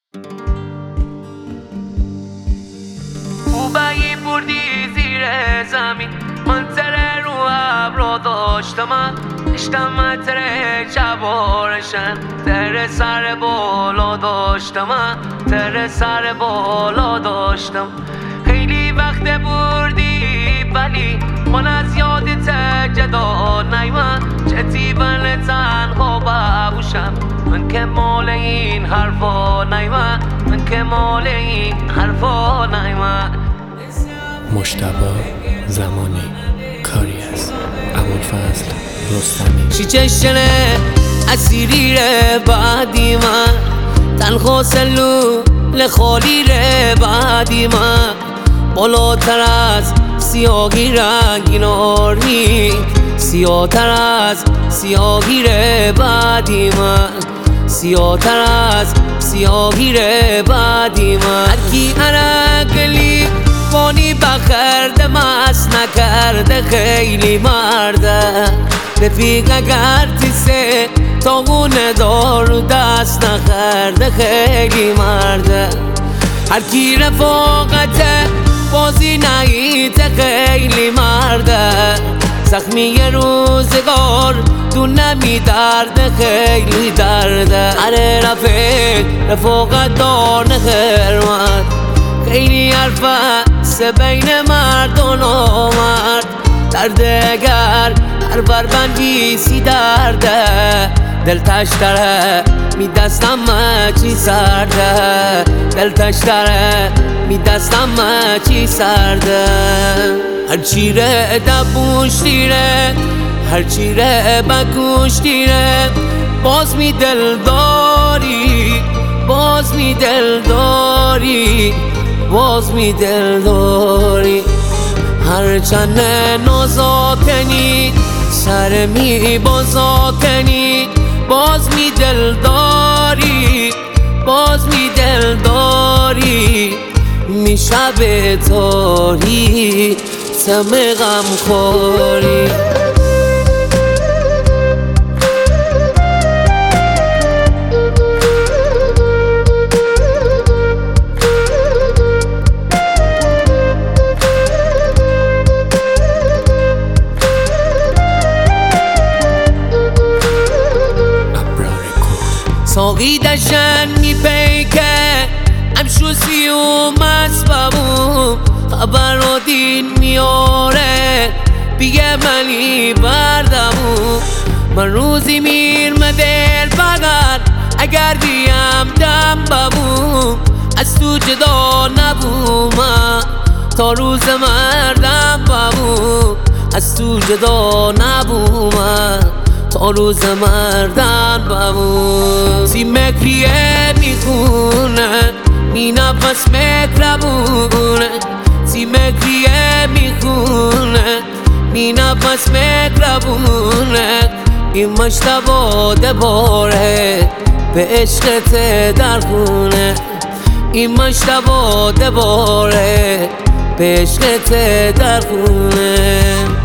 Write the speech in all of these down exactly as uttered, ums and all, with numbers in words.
خوبایی بردی زیر زمین من تره رو ابرا داشتم اشتم تره جوارشن تره سر بالا داشتم تره سر بالا داشتم خیلی وقت بردی ولی من از یادت جدا نیمم چتی بله تنها ببوشم من که مال این حرفا نیمم من که مال این حرفا نیمم مجتبی زمانی کاری از ابوالفضل رستمی چی چشنه اسیری ره بعدی من تنها سلو لخالی ره بعدی من بالاتر از سیاهی رنگین آرمی سیاه‌تر از سیاهی ره بعدی من سیاه‌تر از سیاهی ره بعدی من هرکی عرقلی فانی بخرده مست نکرده خیلی مرده رفیق اگر تیسه تاونه دارو دست نخرده خیلی مرده هرکی رفاقته بازی نهیده خیلی مرده زخمی روزگار دون نمی درده خیلی درده اره رفیق رفاقت دار نخرمد خیلی حرفه سه بین مرد و نامرد درده اگر هر بربندی سی درده دل تشتره می دستم چی سرده دل تشتره می دستم چی سرده هرچی ره دبوش دیره هرچی ره بگوش دیره باز می دل داری باز می دل داری باز می دل داری هرچند نازاکنی سر می بازاکنی باز می دل داری باز می دل داری می شب تاری سم غم خوری ساقی دشن می پیکه امشوزی و مسببون خبر و دین میاره بیه منی بردمون من روزی میر مدل بگر اگر بیم دم ببون از تو جدا نبومم تا روز مردم ببون از تو جدا نبومم تا روز مردن بمون سی مکریه میخونه می نفس مکربونه سی مکریه میخونه می نفس مکربونه این مجتبی دباره به عشقت در خونه این مجتبی دباره به عشقت در خونه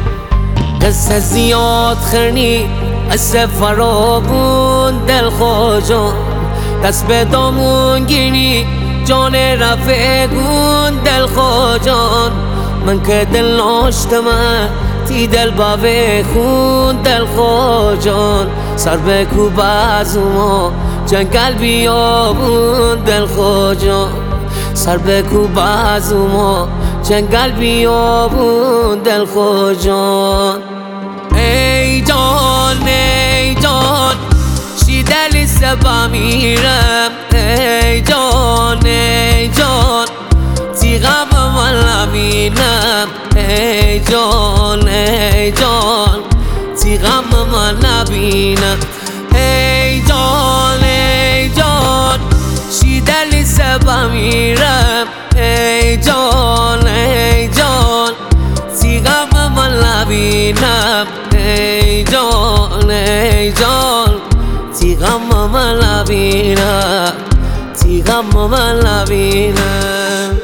قصه زیاد خرنی قصه فرابون دل خوجان دست به دامون گیری جان رفیقون دل خوجان من که دل ناشتم تی دل باوی خون دل خوجان سر به کوب از ما جنگل بیابون دل خوجان سر به کوب از ما جنگل بیابون دل خوجان ای جان ای جان چی دلی سبا میرم ای جان ای جان تی غم من نبینم ای جان ای جان تی غم من نبینم ای جان ای جان چی دلی سبا میرم ای جان ای جان تی غم من نبینم ای جان ای جان تی غم من نبینم تی غم من نبینم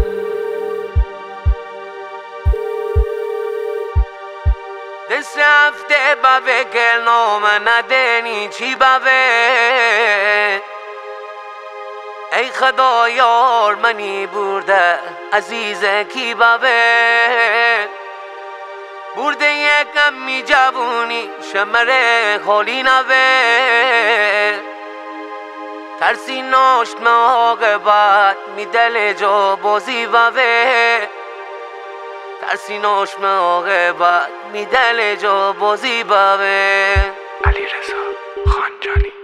دست هفته بابه گل نام ندنی چی بابه ای خدا یار منی برده عزیز کی بابه برده یکم می جوونی شمره خالی نوه ترسی ناشت عاقبت می دل جا بازی ووه ترسی ناشت عاقبت می دل جا بازی ووه علیرضا خانجانی.